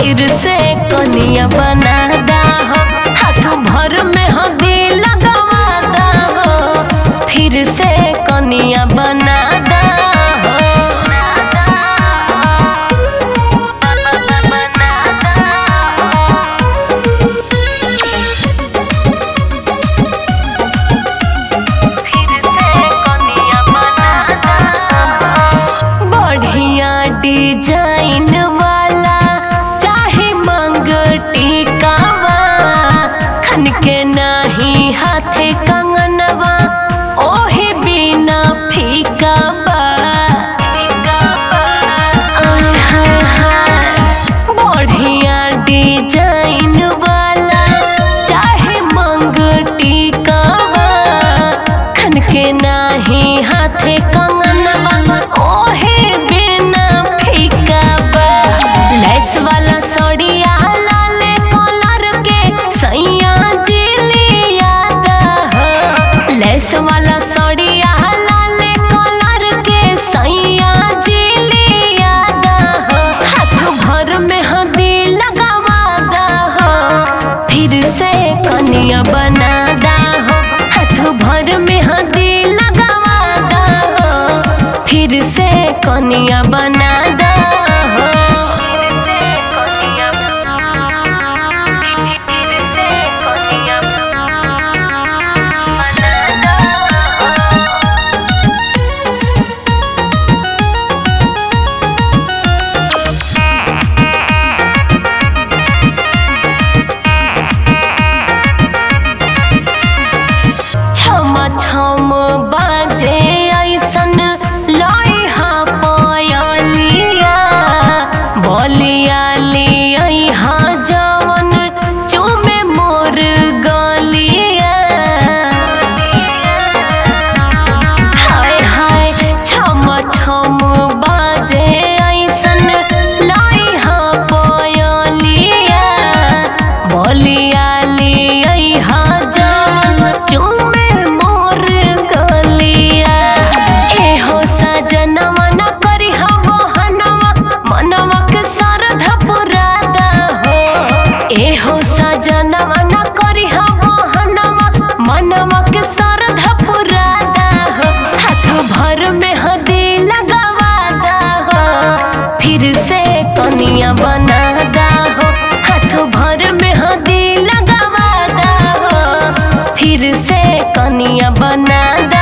फिर से कनिया बनादा हो, हाथ भर में हल्दी लगावादा हो, फिर से कनिया बनादा हो। बढ़िया डिजाइन वाला चाहे मांग टिकावा, खन के नाही हाथे कंगनवा ओहे बिना फीका बा। बढ़िया डिजाइन वाला चाहे मांग टिकावा, खन के नाही हाथे कंगनवा ओहे बिना फीका बा। लेस वाला सड़िया लाल कलर के सैया जिलियादा हो, लेस वाला सड़िया लाल कलर के सैया जिलियादा हो, हाथ भर में हल्दी लगावादा हो, फिर से कनिया बनादा हो, हाथ भर में हल्दी लगावादा हो, फिर से कनिया बनादा हो। छमा छम बाजे ऐसन लइहा पयलिया, बलिया लिया जवन चुमे मोर गलिया। हाय हाय छमा छम बाजे ऐसन लइहा पयलिया, बलिया लिया जवन चुमे मोर गलिया। एहो सजनवा न करी बहनवा मनवा के श्रद्धा पुरादा हो, एहो सजनवा न करी बहनवा मनवा के श्रद्धा पुरादा हो, हाथ भर में हल्दी लगावादा हो, फिर से कनिया बनादा हो, हाथ भर में हल्दी लगावादा हो, फिर से कनिया बनादा